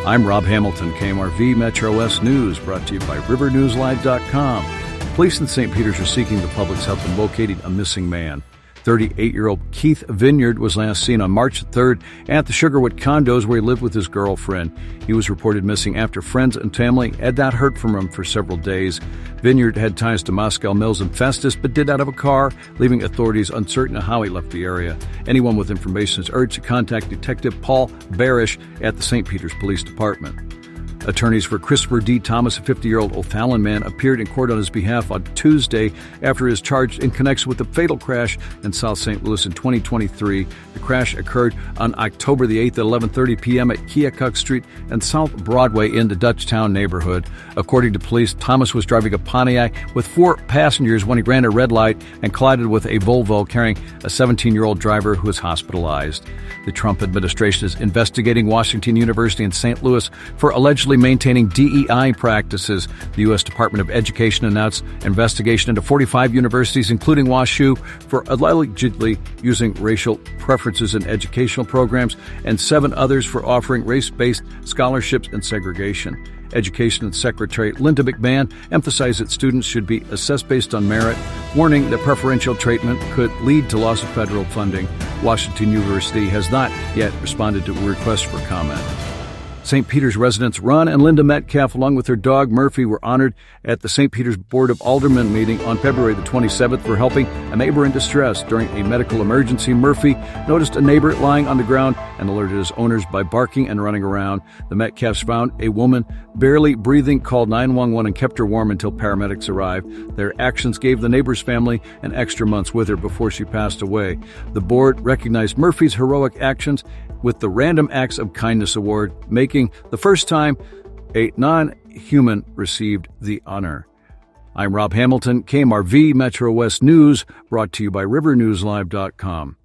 I'm Rob Hamilton, KMRV Metro West News, brought to you by RiverNewsLive.com. Police in St. Peters are seeking the public's help in locating a missing man. 38-year-old Keith Vineyard was last seen on March 3rd at the Sugarwood condos where he lived with his girlfriend. He was reported missing after friends and family had not heard from him for several days. Vineyard had ties to Moscow Mills and Festus, but did not have a car, leaving authorities uncertain of how he left the area. Anyone with information is urged to contact Detective Paul Barish at the St. Peters Police Department. Attorneys for Christopher D. Thomas, a 50-year-old O'Fallon man, appeared in court on his behalf on Tuesday after he was charged in connection with the fatal crash in South St. Louis in 2023. The crash occurred on October the 8th at 11:30 p.m. at Keokuk Street and South Broadway in the Dutchtown neighborhood. According to police, Thomas was driving a Pontiac with 4 passengers when he ran a red light and collided with a Volvo carrying a 17-year-old driver who was hospitalized. The Trump administration is investigating Washington University in St. Louis for allegedly maintaining DEI practices. The U.S. Department of Education announced investigation into 45 universities, including WashU, for allegedly using racial preferences in educational programs, and 7 others for offering race-based scholarships and segregation. Education Secretary Linda McMahon emphasized that students should be assessed based on merit, warning that preferential treatment could lead to loss of federal funding. Washington University has not yet responded to a request for comment. St. Peters residents Ron and Linda Metcalf, along with their dog Murphy, were honored at the St. Peters Board of Aldermen meeting on February the 27th for helping a neighbor in distress. During a medical emergency, Murphy noticed a neighbor lying on the ground and alerted his owners by barking and running around. The Metcalfs found a woman barely breathing, called 911, and kept her warm until paramedics arrived. Their actions gave the neighbor's family an extra month with her before she passed away. The board recognized Murphy's heroic actions with the Random Acts of Kindness Award, making the first time a non-human received the honor. I'm Rob Hamilton, KMRV Metro West News, brought to you by RiverNewsLive.com.